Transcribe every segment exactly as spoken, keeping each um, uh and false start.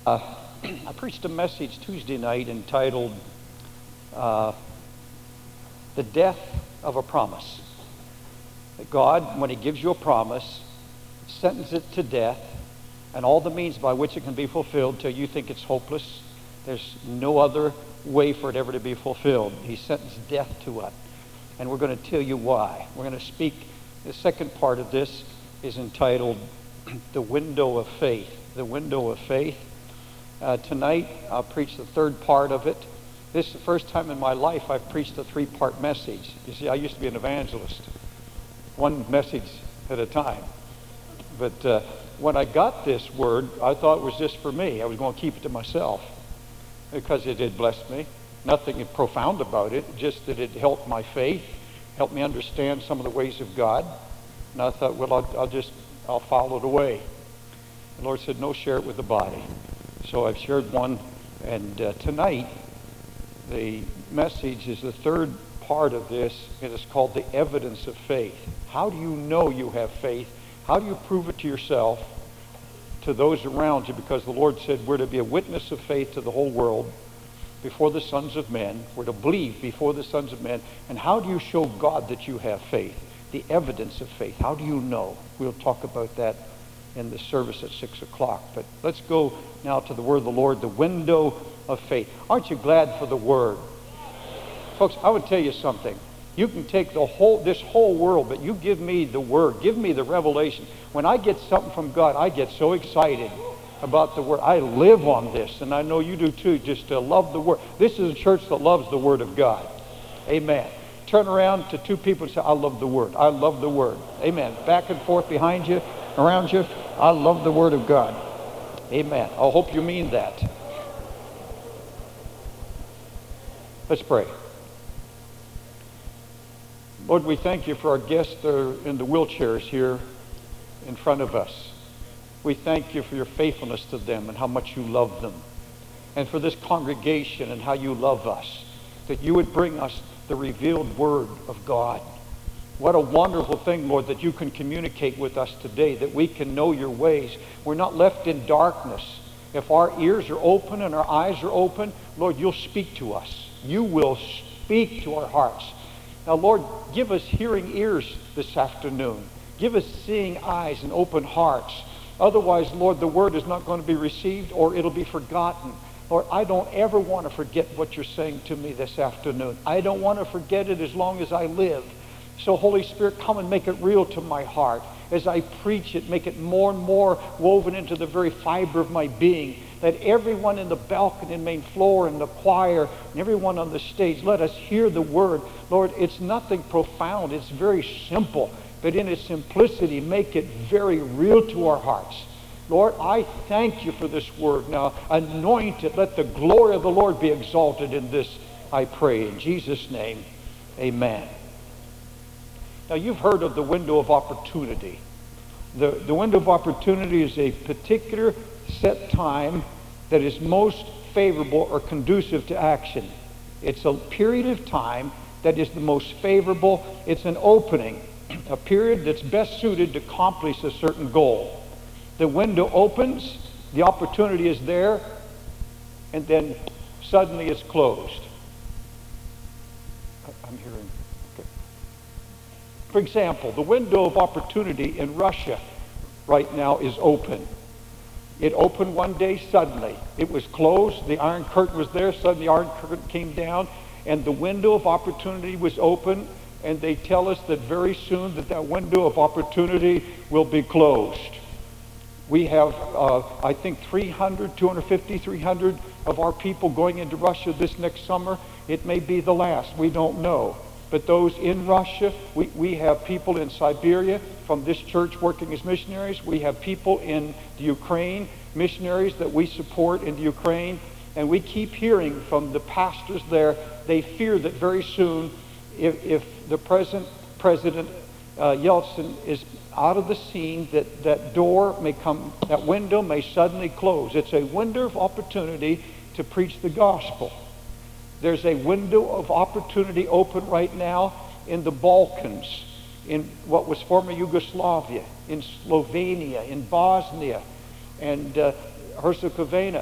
Uh, I preached a message Tuesday night entitled uh, The Death of a Promise. That God, when He gives you a promise, sentences it to death, and all the means by which it can be fulfilled till you think it's hopeless. There's no other way for it ever to be fulfilled. He sentenced death to it. And we're going to tell you why. We're going to speak. The second part of this is entitled The Window of Faith. The Window of Faith. Uh, tonight, I'll preach the third part of it. This is the first time in my life I've preached a three-part message. You see, I used to be an evangelist. One message at a time. But uh, when I got this word, I thought it was just for me. I was going to keep it to myself because it had blessed me. Nothing profound about it, just that it helped my faith, helped me understand some of the ways of God. And I thought, well, I'll, I'll just, I'll follow it away. The Lord said, no, share it with the body. So I've shared one, and uh, tonight the message is the third part of this, and it's called the evidence of faith. How do you know you have faith? How do you prove it to yourself, to those around you? Because the Lord said we're to be a witness of faith to the whole world before the sons of men. We're to believe before the sons of men. And how do you show God that you have faith? The evidence of faith. How do you know? We'll talk about that in the service at six o'clock. But let's go now to the word of the Lord, the window of faith. Aren't you glad for the word? Folks, I would tell you something. You can take the whole, this whole world, but you give me the word, give me the revelation. When I get something from God, I get so excited about the word. I live on this, and I know you do too, just to love the word. This is a church that loves the word of God. Amen. Turn around to two people and say, I love the word. I love the word. Amen. Back and forth behind you, around you. I love the word of God. Amen. I hope you mean that. Let's pray. Lord, we thank you for our guests that are in the wheelchairs here in front of us. We thank you for your faithfulness to them and how much you love them. And for this congregation and how you love us. That you would bring us the revealed word of God. What a wonderful thing, Lord, that you can communicate with us today, that we can know your ways. We're not left in darkness. If our ears are open and our eyes are open, Lord, you'll speak to us. You will speak to our hearts. Now, Lord, give us hearing ears this afternoon. Give us seeing eyes and open hearts. Otherwise, Lord, the word is not going to be received or it'll be forgotten. Lord, I don't ever want to forget what you're saying to me this afternoon. I don't want to forget it as long as I live. So, Holy Spirit, come and make it real to my heart. As I preach it, make it more and more woven into the very fiber of my being. That everyone in the balcony and main floor and the choir and everyone on the stage, let us hear the word. Lord, it's nothing profound. It's very simple. But in its simplicity, make it very real to our hearts. Lord, I thank you for this word. Now, anoint it. Let the glory of the Lord be exalted in this, I pray. In Jesus' name, amen. Now, you've heard of the window of opportunity. The, the window of opportunity is a particular set time that is most favorable or conducive to action. It's a period of time that is the most favorable. It's an opening, a period that's best suited to accomplish a certain goal. The window opens, the opportunity is there, and then suddenly it's closed. I'm hearing. Okay. For example, the window of opportunity in Russia right now is open. It opened one day suddenly. It was closed. The Iron Curtain was there. Suddenly the Iron Curtain came down, and the window of opportunity was open. And they tell us that very soon that that window of opportunity will be closed. We have, uh, I think, three hundred, two hundred fifty, three hundred of our people going into Russia this next summer. It may be the last. We don't know. But those in Russia, we, we have people in Siberia from this church working as missionaries. We have people in the Ukraine, missionaries that we support in the Ukraine. And we keep hearing from the pastors there, they fear that very soon, if, if the present President uh, Yeltsin is out of the scene, that that door may come, that window may suddenly close. It's a window of opportunity to preach the gospel. There's a window of opportunity open right now in the Balkans, in what was former Yugoslavia, in Slovenia, in Bosnia, and uh, Herzegovina.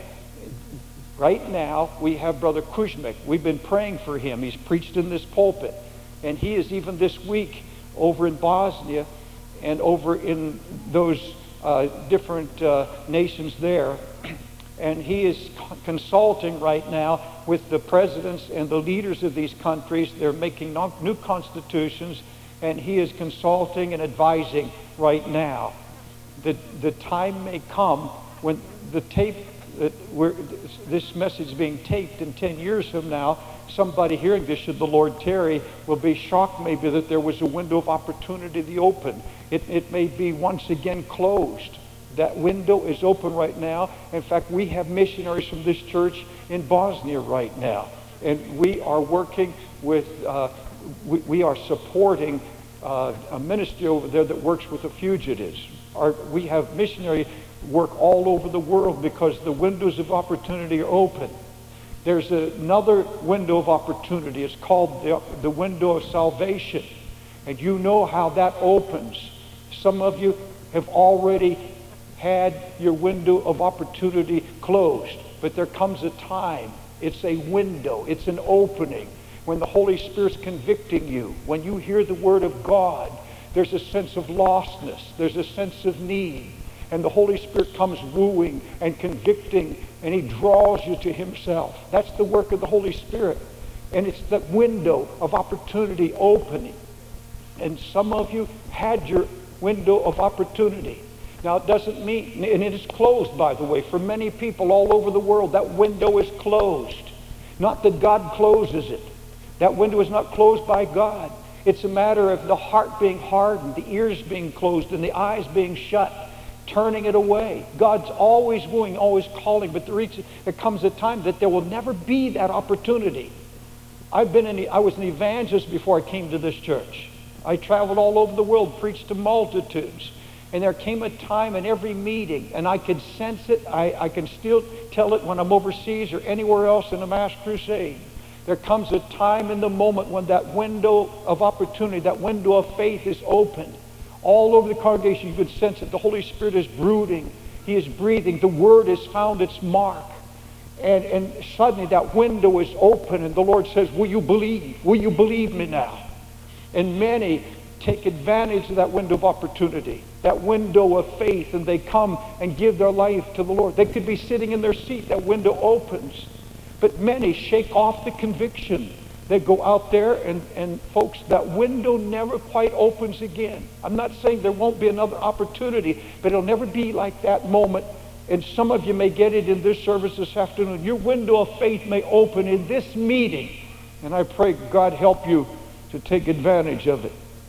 Right now, we have Brother Kuzmic. We've been praying for him. He's preached in this pulpit. And he is even this week over in Bosnia and over in those uh, different uh, nations there. And he is consulting right now with the presidents and the leaders of these countries. They're making new constitutions, and he is consulting and advising right now. The, the time may come when the tape, that we're, this message is being taped in ten years from now, somebody hearing this, should the Lord tarry, will be shocked maybe that there was a window of opportunity to open. It, it may be once again closed. That window is open right now. In fact, we have missionaries from this church in Bosnia right now. And we are working with, uh, we, we are supporting uh, a ministry over there that works with the fugitives. Our, we have missionary work all over the world because the windows of opportunity are open. There's another window of opportunity. It's called the, the window of salvation. And you know how that opens. Some of you have already had your window of opportunity closed. But there comes a time. It's a window. It's an opening. When the Holy Spirit's convicting you, when you hear the Word of God, there's a sense of lostness. There's a sense of need. And the Holy Spirit comes wooing and convicting, and He draws you to Himself. That's the work of the Holy Spirit. And it's that window of opportunity opening. And some of you had your window of opportunity. Now, it doesn't mean, and it is closed, by the way, for many people all over the world. That window is closed. Not that God closes it. That window is not closed by God. It's a matter of the heart being hardened, the ears being closed, and the eyes being shut, turning it away. God's always wooing, always calling, but there, reaches, there comes a time that there will never be that opportunity. I've been in, I was an evangelist before I came to this church. I traveled all over the world, preached to multitudes. And there came a time in every meeting, and I could sense it. I, I can still tell it when I'm overseas or anywhere else in a mass crusade. There comes a time in the moment when that window of opportunity, that window of faith is opened. All over the congregation, you could sense it. The Holy Spirit is brooding. He is breathing. The Word has found its mark. And, and suddenly that window is open, and the Lord says, will you believe? Will you believe me now? And many take advantage of that window of opportunity, that window of faith, and they come and give their life to the Lord. They could be sitting in their seat. That window opens. But many shake off the conviction. They go out there, and, and folks, that window never quite opens again. I'm not saying there won't be another opportunity, but it'll never be like that moment. And some of you may get it in this service this afternoon. Your window of faith may open in this meeting. And I pray God help you to take advantage of it.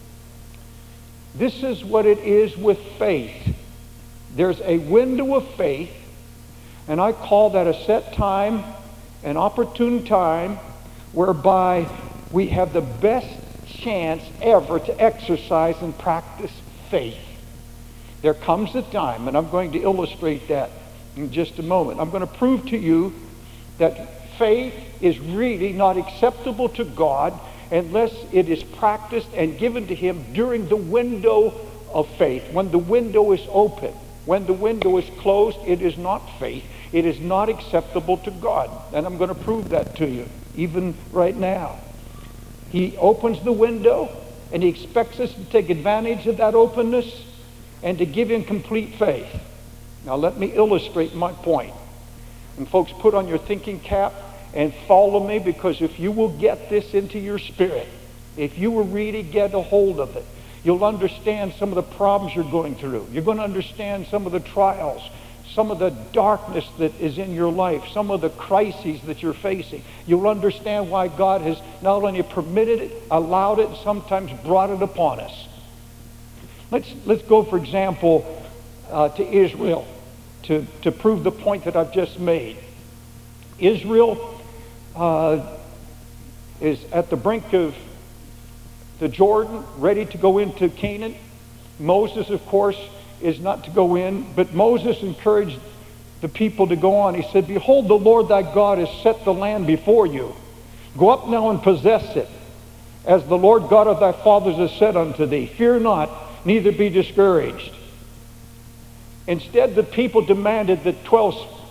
This is what it is with faith. There's a window of faith, and I call that a set time, an opportune time, whereby we have the best chance ever to exercise and practice faith. There comes a time, and I'm going to illustrate that in just a moment. I'm going to prove to you that faith is really not acceptable to God unless it is practiced and given to Him during the window of faith, when the window is open. When the window is closed, it is not faith. It is not acceptable to God. And I'm going to prove that to you, even right now. He opens the window, and He expects us to take advantage of that openness and to give Him complete faith. Now let me illustrate my point. And folks, put on your thinking cap and follow me, because if you will get this into your spirit, if you will really get a hold of it, you'll understand some of the problems you're going through. You're going to understand some of the trials, some of the darkness that is in your life, some of the crises that you're facing. You'll understand why God has not only permitted it, allowed it, and sometimes brought it upon us. Let's, let's go, for example, uh, to Israel to, to prove the point that I've just made. Israel uh, is at the brink of the Jordan, ready to go into Canaan. Moses, of course, is not to go in, but Moses encouraged the people to go on. He said, behold, the Lord thy God has set the land before you. Go up now and possess it, as the Lord God of thy fathers has said unto thee. Fear not, neither be discouraged. Instead, the people demanded that twelve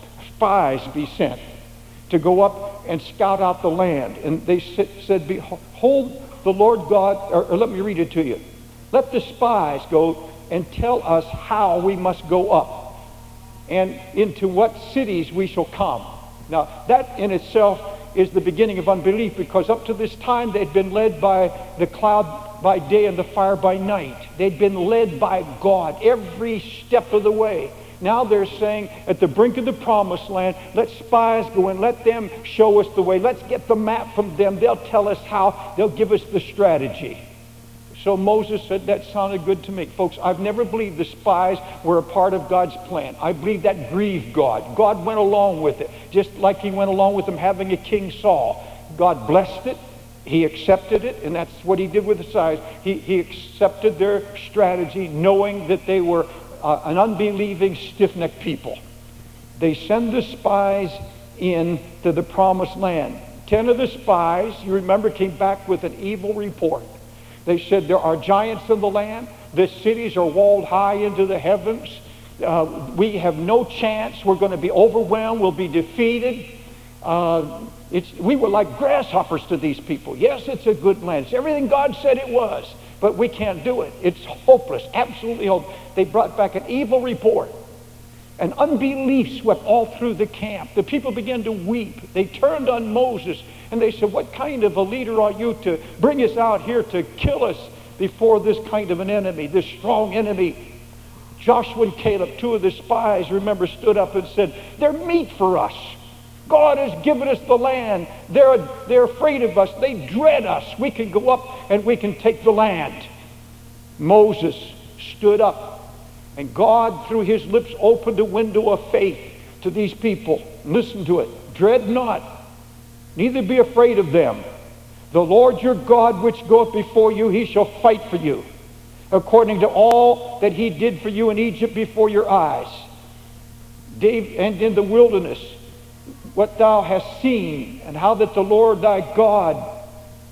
spies be sent to go up and scout out the land. And they said, behold, the Lord God, or, or let me read it to you. Let the spies go and tell us how we must go up and into what cities we shall come. Now, that in itself is the beginning of unbelief, because up to this time they'd been led by the cloud by day and the fire by night. They'd been led by God every step of the way. Now they're saying, at the brink of the promised land, let spies go in, let them show us the way. Let's get the map from them. They'll tell us how. They'll give us the strategy. So Moses said, that sounded good to me. Folks, I've never believed the spies were a part of God's plan. I believe that grieved God. God went along with it, just like he went along with them having a King Saul. God blessed it. He accepted it, and that's what he did with the spies. He, he accepted their strategy, knowing that they were uh, an unbelieving, stiff-necked people. They send the spies in to the promised land. Ten of the spies, you remember, came back with an evil report. They said, there are giants in the land. The cities are walled high into the heavens. Uh, we have no chance. We're going to be overwhelmed. We'll be defeated. Uh, it's, we were like grasshoppers to these people. Yes, it's a good land. It's everything God said it was. But we can't do it. It's hopeless. Absolutely hopeless. They brought back an evil report. And unbelief swept all through the camp. The people began to weep. They turned on Moses and they said, what kind of a leader are you to bring us out here to kill us before this kind of an enemy, this strong enemy? Joshua and Caleb, two of the spies, remember, stood up and said, they're meat for us. God has given us the land. They're, they're afraid of us. They dread us. We can go up and we can take the land. Moses stood up. And God, through his lips, opened a window of faith to these people. Listen to it. Dread not, neither be afraid of them. The Lord your God, which goeth before you, he shall fight for you, according to all that he did for you in Egypt before your eyes. Dave, and in the wilderness, what thou hast seen, and how that the Lord thy God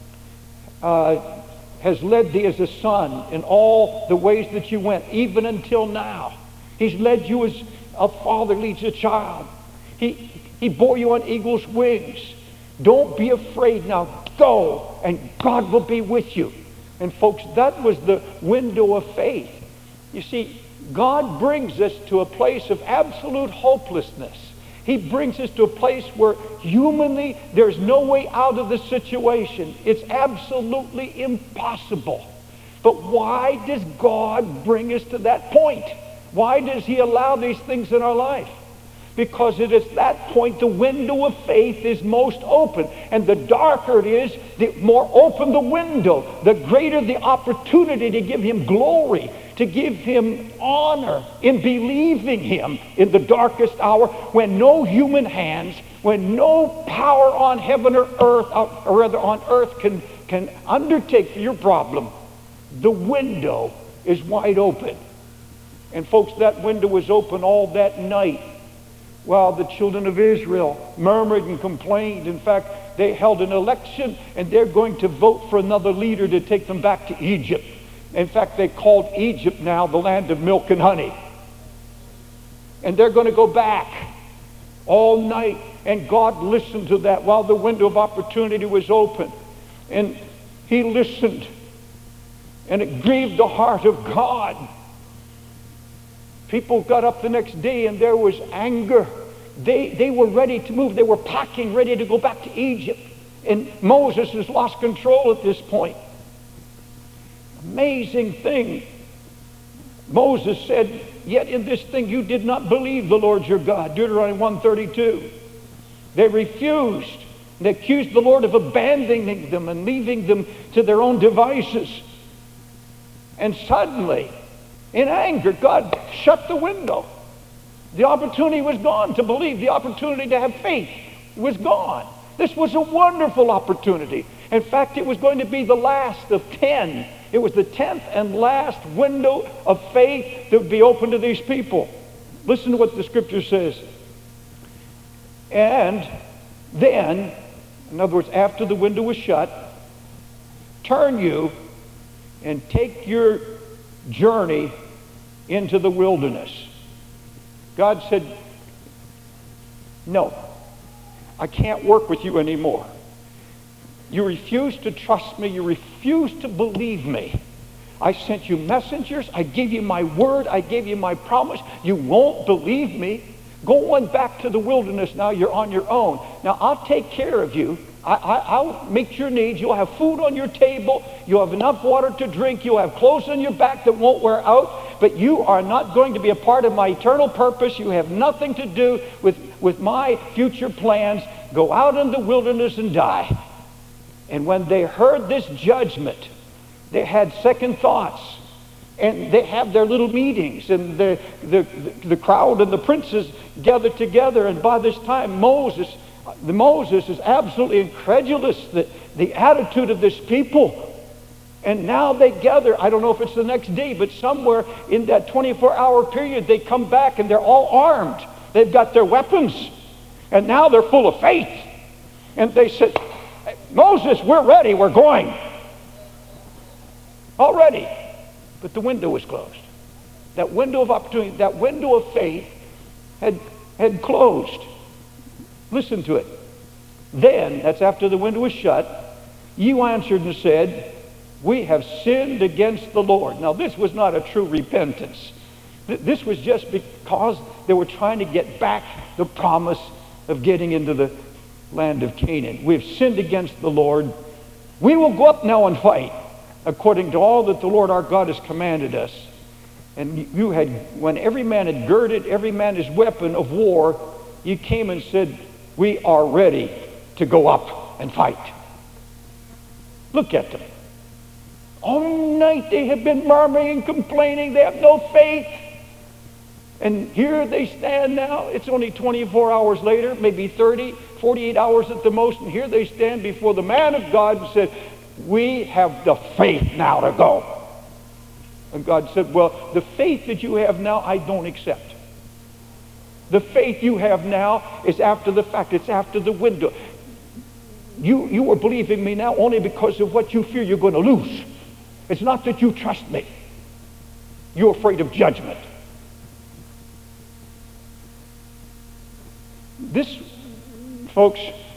uh, has led thee as a son in all the ways that you went, even until now. He's led you as a father leads a child. He, he bore you on eagle's wings. Don't be afraid now. Go, and God will be with you. And folks, that was the window of faith. You see, God brings us to a place of absolute hopelessness. He brings us to a place where humanly there's no way out of the situation. It's absolutely impossible. But why does God bring us to that point? Why does he allow these things in our life? Because it is that point the window of faith is most open. And the darker it is, the more open the window, the greater the opportunity to give him glory, to give him honor in believing him in the darkest hour, when no human hands, when no power on heaven or earth, or rather on earth, can, can undertake your problem. The window is wide open. And folks, that window was open all that night while the children of Israel murmured and complained. In fact, they held an election and they're going to vote for another leader to take them back to Egypt. In fact, they called Egypt now the land of milk and honey. And they're going to go back all night. And God listened to that while the window of opportunity was open. And he listened. And it grieved the heart of God. People got up the next day and there was anger. They, they were ready to move. They were packing, ready to go back to Egypt. And Moses has lost control at this point. Amazing thing. Moses said, yet in this thing you did not believe the Lord your God. Deuteronomy one thirty-two. They refused. They accused the Lord of abandoning them and leaving them to their own devices. And suddenly, in anger, God shut the window. The opportunity was gone to believe. The opportunity to have faith was gone. This was a wonderful opportunity. In fact, it was going to be the last of ten. It was the tenth and last window of faith that would be open to these people. Listen to what the scripture says. And then, in other words, after the window was shut, turn you and take your journey into the wilderness. God said, No, I can't work with you anymore. You refuse to trust me. You refuse to believe me. I sent you messengers. I gave you my word. I gave you my promise. You won't believe me. Go on back to the wilderness now. You're on your own. Now, I'll take care of you. I, I, I'll meet your needs. You'll have food on your table. You'll have enough water to drink. You'll have clothes on your back that won't wear out. But you are not going to be a part of my eternal purpose. You have nothing to do with, with my future plans. Go out in the wilderness and die. And when they heard this judgment, they had second thoughts. And they have their little meetings, and the, the, the crowd and the princes gather together. And by this time, Moses, the Moses is absolutely incredulous, the, the attitude of this people. And now they gather, I don't know if it's the next day, but somewhere in that twenty-four hour period, they come back and they're all armed. They've got their weapons. And now they're full of faith. And they said, Moses, we're ready, we're going. Already. But the window was closed. That window of opportunity, that window of faith had, had closed. Listen to it. Then, that's after the window was shut, you answered and said, we have sinned against the Lord. Now, this was not a true repentance. This was just because they were trying to get back the promise of getting into the land of Canaan. We've sinned against the Lord. We will go up now and fight, according to all that the Lord our God has commanded us. And you had, when every man had girded every man his weapon of war, you came and said, we are ready to go up and fight. Look at them. All night they have been murmuring and complaining. They have no faith. And here they stand now. It's only twenty-four hours later, maybe thirty, forty-eight hours at the most. And here they stand before the man of God and said, we have the faith now to go. And God said, well, the faith that you have now, I don't accept. The faith you have now is after the fact. It's after the window. You, you are believing me now only because of what you fear you're going to lose. It's not that you trust me. You're afraid of judgment. This, folks,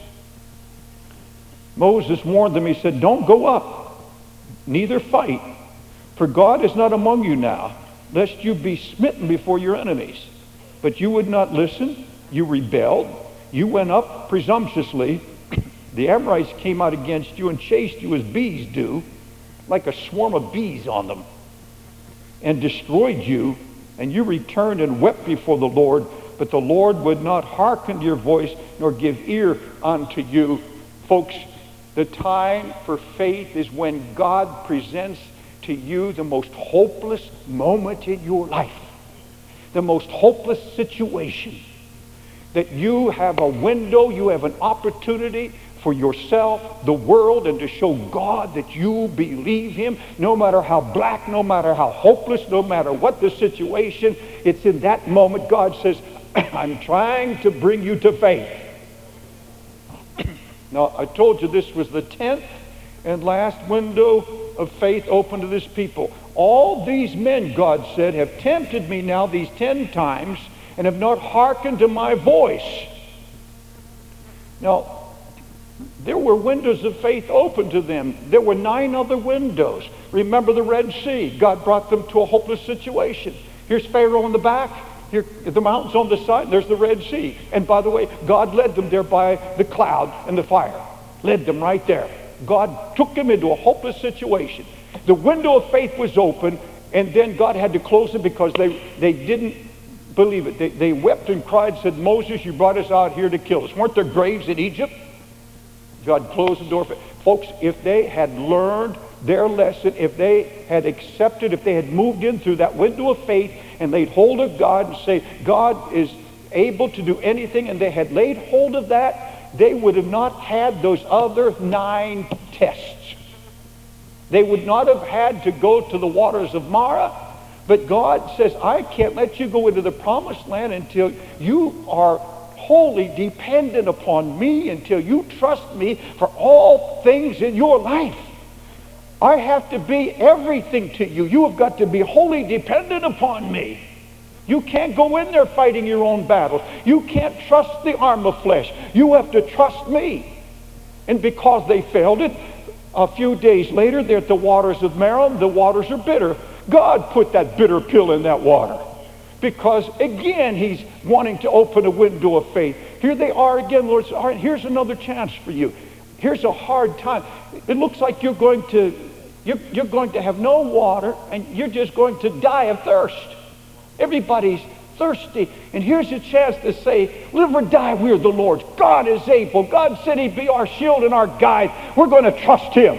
Moses warned them. He said, don't go up, neither fight, for God is not among you now, lest you be smitten before your enemies. But you would not listen. You rebelled. You went up presumptuously. The Amorites came out against you and chased you as bees do, like a swarm of bees on them, and destroyed you. And you returned and wept before the Lord, but the Lord would not hearken to your voice, nor give ear unto you. Folks, the time for faith is when God presents to you the most hopeless moment in your life, the most hopeless situation, that you have a window, you have an opportunity for yourself, the world, and to show God that you believe him, no matter how black, no matter how hopeless, no matter what the situation. It's in that moment God says, I'm trying to bring you to faith. Now, I told you this was the tenth and last window of faith open to this people. All these men, God said, have tempted me now these ten times and have not hearkened to my voice. Now, there were windows of faith open to them. There were nine other windows. Remember the Red Sea. God brought them to a hopeless situation. Here's Pharaoh in the back. Here, the mountains on the side, there's the Red Sea. And by the way, God led them there by the cloud and the fire. Led them right there. God took them into a hopeless situation. The window of faith was open, and then God had to close it because they, they didn't believe it. They, they wept and cried, said, Moses, you brought us out here to kill us. Weren't there graves in Egypt? God closed the door. Folks, if they had learned their lesson, if they had accepted, if they had moved in through that window of faith and laid hold of God and say, God is able to do anything, and they had laid hold of that, they would have not had those other nine tests. They would not have had to go to the waters of Marah. But God says, I can't let you go into the promised land until you are wholly dependent upon me, until you trust me for all things in your life. I have to be everything to you. You have got to be wholly dependent upon me. You can't go in there fighting your own battles. You can't trust the arm of flesh. You have to trust me. And because they failed it, a few days later, they're at the waters of Merom. The waters are bitter. God put that bitter pill in that water. Because, again, he's wanting to open a window of faith. Here they are again, Lord. All right, here's another chance for you. Here's a hard time. It looks like you're going to, you're, you're going to have no water, and you're just going to die of thirst. Everybody's thirsty. And here's a chance to say, live or die, we're the Lord's. God is able. God said he'd be our shield and our guide. We're going to trust him.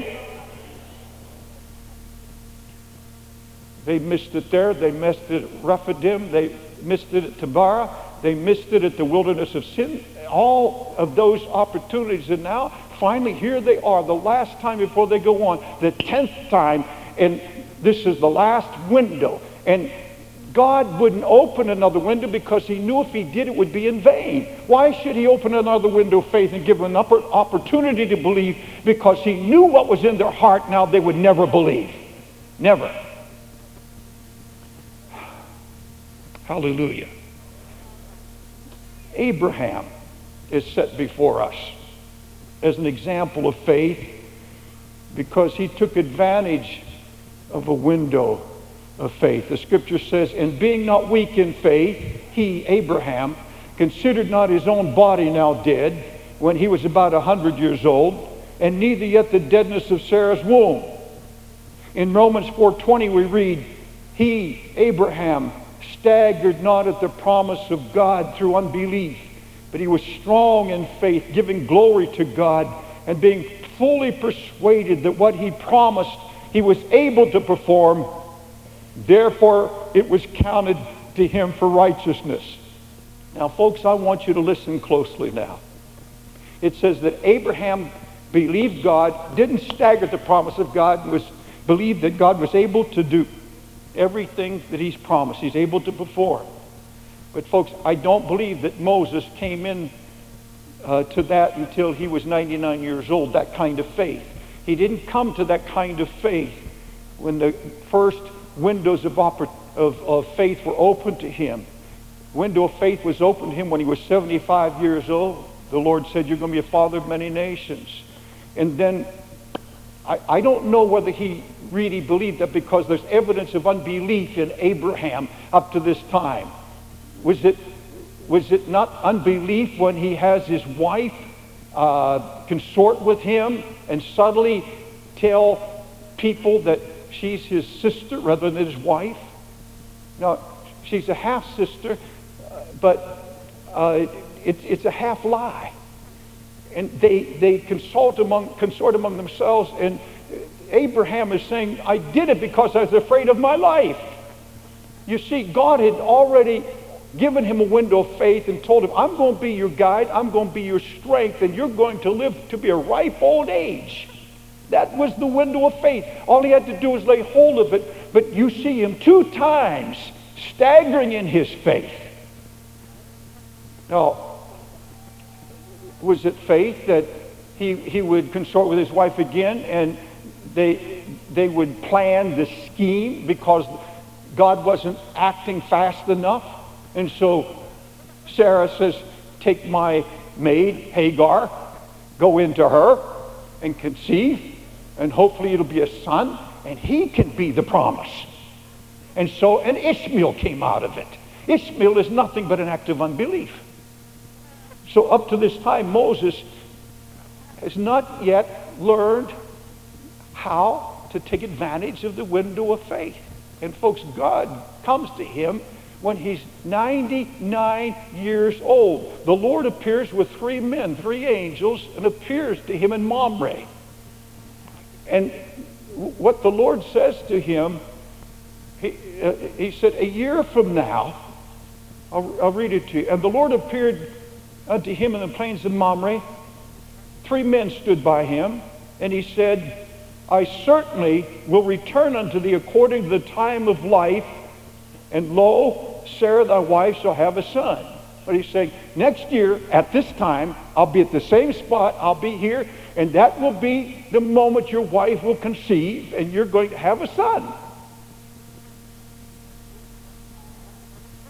They missed it there. They missed it at Rephidim. They missed it at Taberah. They missed it at the wilderness of Sin. All of those opportunities. And now, finally, here they are. The last time before they go on. The tenth time. And this is the last window. And God wouldn't open another window because he knew if he did, it would be in vain. Why should he open another window of faith and give them an opportunity to believe? Because he knew what was in their heart. Now they would never believe. Never. Hallelujah. Abraham is set before us as an example of faith because he took advantage of a window of faith. The scripture says, and being not weak in faith, he, Abraham, considered not his own body now dead when he was about a hundred years old, and neither yet the deadness of Sarah's womb. In Romans four twenty we read, he, Abraham, staggered not at the promise of God through unbelief, but he was strong in faith, giving glory to God, and being fully persuaded that what he promised he was able to perform. Therefore it was counted to him for righteousness. Now, folks, I want you to listen closely now. It says that Abraham believed God, didn't stagger at the promise of God, was believed that God was able to do everything that he's promised. He's able to perform. But folks, I don't believe that Moses came in uh, to that until he was ninety-nine years old, that kind of faith. He didn't come to that kind of faith when the first windows of, oppor- of, of faith were opened to him. Window of faith was opened to him when he was seventy-five years old. The Lord said, you're going to be a father of many nations. And then I, I don't know whether he really believed that because there's evidence of unbelief in Abraham up to this time. Was it, was it not unbelief when he has his wife uh, consort with him and subtly tell people that she's his sister rather than his wife? Now, she's a half-sister, but uh, it, it's a half-lie. And they, they consult among, consort among themselves, and Abraham is saying, I did it because I was afraid of my life. You see, God had already given him a window of faith and told him, I'm going to be your guide, I'm going to be your strength, and you're going to live to be a ripe old age. That was the window of faith. All he had to do was lay hold of it. But you see him two times staggering in his faith. Now, was it faith that he, he would consort with his wife again and they, they would plan this scheme because God wasn't acting fast enough? And so Sarah says, take my maid, Hagar, go into her and conceive, and hopefully it'll be a son, and he can be the promise. And so an Ishmael came out of it. Ishmael is nothing but an act of unbelief. So up to this time, Moses has not yet learned how to take advantage of the window of faith. And folks, God comes to him when he's ninety-nine years old. The Lord appears with three men, three angels, and appears to him in Mamre. And what the Lord says to him, he, uh, he said, a year from now, I'll, I'll read it to you. And the Lord appeared unto him in the plains of Mamre. Three men stood by him, and he said, I certainly will return unto thee according to the time of life, and lo, Sarah thy wife shall have a son. But he's saying, next year at this time, I'll be at the same spot, I'll be here, and that will be the moment your wife will conceive, and you're going to have a son. Now,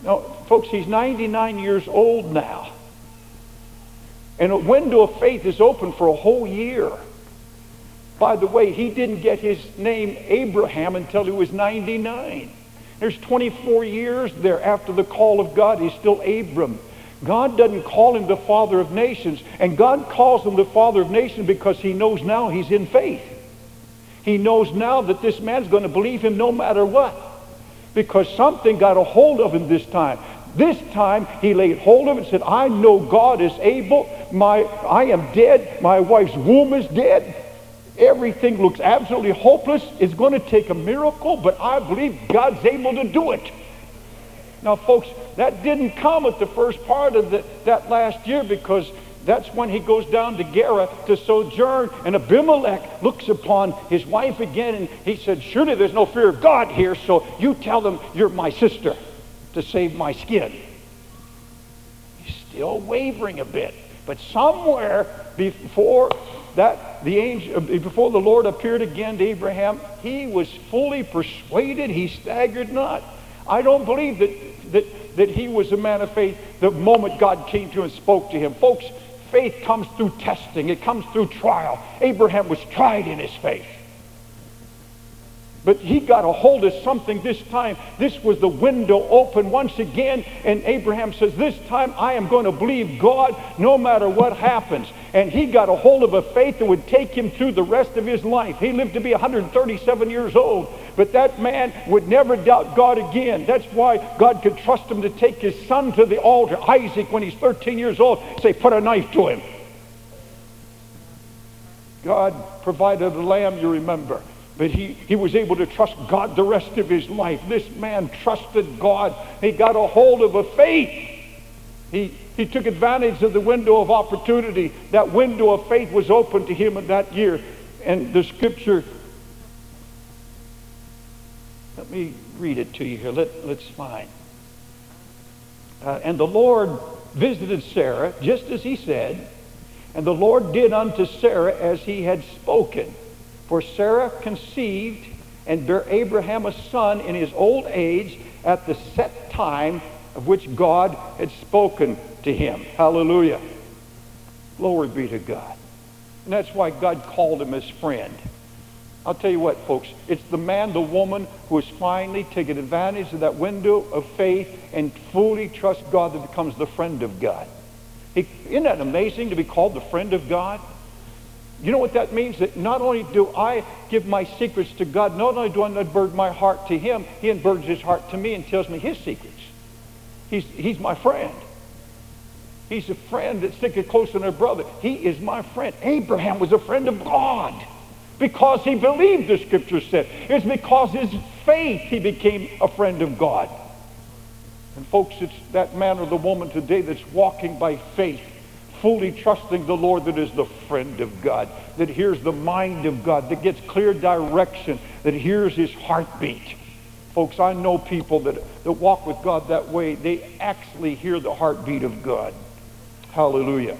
Folks, he's ninety-nine years old now. And a window of faith is open for a whole year. By the way, he didn't get his name Abraham until he was ninety-nine. There's twenty-four years there after the call of God. He's still Abram. God doesn't call him the father of nations. And God calls him the father of nations because he knows now he's in faith. He knows now that this man's going to believe him no matter what. Because something got a hold of him this time. This time he laid hold of it and said, I know God is able. My, I am dead. My wife's womb is dead. Everything looks absolutely hopeless. It's going to take a miracle, but I believe God's able to do it. Now, folks, that didn't come at the first part of the, that last year, because that's when he goes down to Gerar to sojourn, and Abimelech looks upon his wife again, and he said, surely there's no fear of God here, so you tell them you're my sister to save my skin. He's still wavering a bit, but somewhere before that, the angel, before the Lord appeared again to Abraham, he was fully persuaded. He staggered not. I don't believe that, that, that he was a man of faith the moment God came to him and spoke to him. Folks, faith comes through testing. It comes through trial. Abraham was tried in his faith. But he got a hold of something this time. This was the window open once again. And Abraham says, this time I am going to believe God no matter what happens. And he got a hold of a faith that would take him through the rest of his life. He lived to be one hundred thirty-seven years old. But that man would never doubt God again. That's why God could trust him to take his son to the altar, Isaac, when he's thirteen years old, say, put a knife to him. God provided a lamb, you remember. But he, he was able to trust God the rest of his life. This man trusted God. He got a hold of a faith. He, he took advantage of the window of opportunity. That window of faith was open to him in that year. And the scripture, let me read it to you here. Let, let's find. Uh, and the Lord visited Sarah, just as he said, and the Lord did unto Sarah as he had spoken. For Sarah conceived and bare Abraham a son in his old age at the set time of which God had spoken to him. Hallelujah. Glory be to God. And that's why God called him his friend. I'll tell you what, folks. It's the man, the woman who is finally taking advantage of that window of faith and fully trust God that becomes the friend of God. Isn't that amazing to be called the friend of God? You know what that means? That not only do I give my secrets to God, not only do I unburden my heart to him, he unburdens his heart to me and tells me his secrets. He's, he's my friend. He's a friend that's sticking closer than a brother. He is my friend. Abraham was a friend of God because he believed, the scripture said. It's because his faith he became a friend of God. And folks, it's that man or the woman today that's walking by faith, fully trusting the Lord, that is the friend of God, that hears the mind of God, that gets clear direction, that hears his heartbeat. Folks, I know people that, that walk with God that way. They actually hear the heartbeat of God. Hallelujah.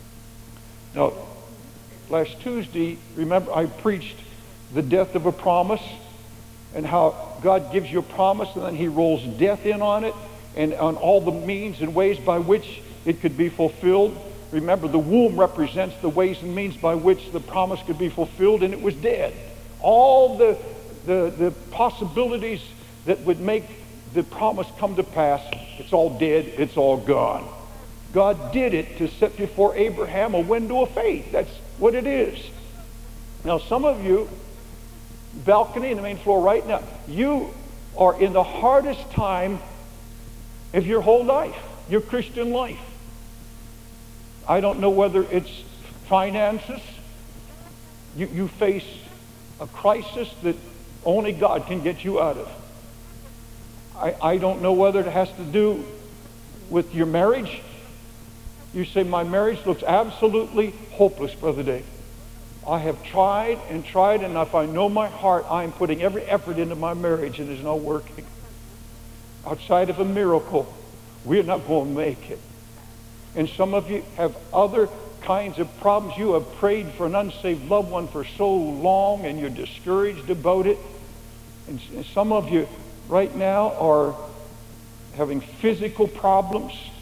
Now, last Tuesday, remember, I preached the death of a promise and how God gives you a promise and then he rolls death in on it and on all the means and ways by which it could be fulfilled. Remember, the womb represents the ways and means by which the promise could be fulfilled, and it was dead. All the, the, the possibilities that would make the promise come to pass, it's all dead, it's all gone. God did it to set before Abraham a window of faith. That's what it is. Now, some of you, balcony and the main floor right now, you are in the hardest time of your whole life, your Christian life. I don't know whether it's finances. You, you face a crisis that only God can get you out of. I, I don't know whether it has to do with your marriage. You say, my marriage looks absolutely hopeless, Brother Dave. I have tried and tried, and if I know my heart, I'm putting every effort into my marriage, and it's not working. Outside of a miracle, we're not going to make it. And some of you have other kinds of problems. You have prayed for an unsaved loved one for so long, and you're discouraged about it. And some of you right now are having physical problems,